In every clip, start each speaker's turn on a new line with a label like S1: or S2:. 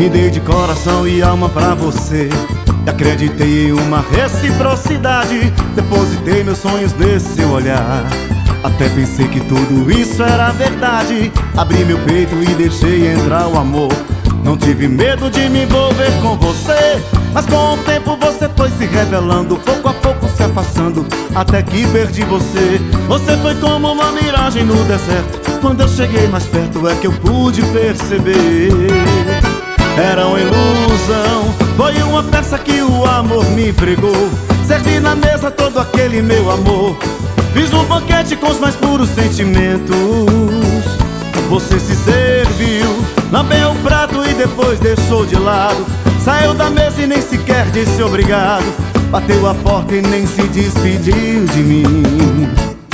S1: me dei de coração e alma pra você. Acreditei em uma reciprocidade, depositei meus sonhos nesse seu olhar. Até pensei que tudo isso era verdade. Abri meu peito e deixei entrar o amor. Não tive medo de me envolver com você, mas com o tempo você foi se revelando, pouco a pouco se afastando, até que perdi você. Você foi como uma miragem no deserto. Quando eu cheguei mais perto é que eu pude perceber. Era uma ilusão, foi uma peça que o amor me pregou. Servi na mesa todo aquele meu amor, fiz um banquete com os mais puros sentimentos. Você se serviu, lambeu o prato e depois deixou de lado. Saiu da mesa e nem sequer disse obrigado. Bateu a porta e nem se despediu de mim.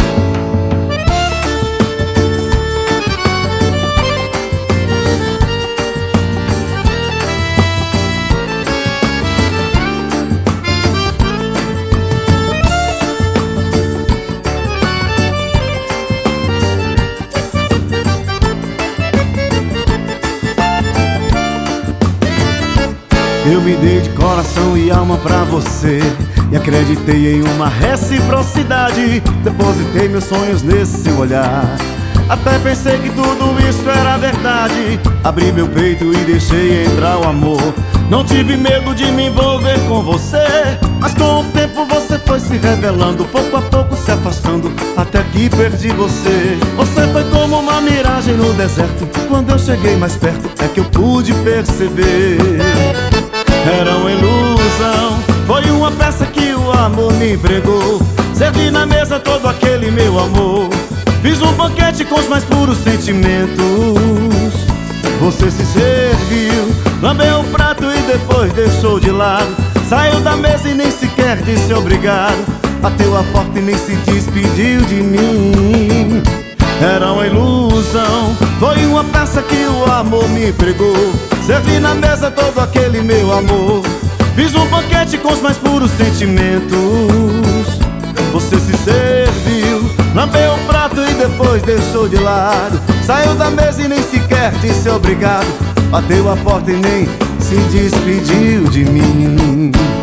S1: Eu me dei de coração e alma pra você, e acreditei em uma reciprocidade, depositei meus sonhos nesse seu olhar. Até pensei que tudo isso era verdade. Abri meu peito e deixei entrar o amor. Não tive medo de me envolver com você, mas com o tempo você foi se revelando, pouco a pouco se afastando, até que perdi você. Você foi como uma miragem no deserto. Quando eu cheguei mais perto é que eu pude perceber. Era uma ilusão, foi uma peça que o amor me pregou. Servi na mesa todo aquele meu amor, fiz um banquete com os mais puros sentimentos. Você se serviu, lambeu o prato e depois deixou de lado. Saiu da mesa e nem sequer disse obrigado. Bateu a porta e nem se despediu de mim. Era uma ilusão, foi uma peça que o amor me pregou. Servi na mesa todo aquele meu amor, fiz um banquete com os mais puros sentimentos. Você se serviu, lambeu o prato e depois deixou de lado. Saiu da mesa e nem sequer disse obrigado. Bateu a porta e nem se despediu de mim.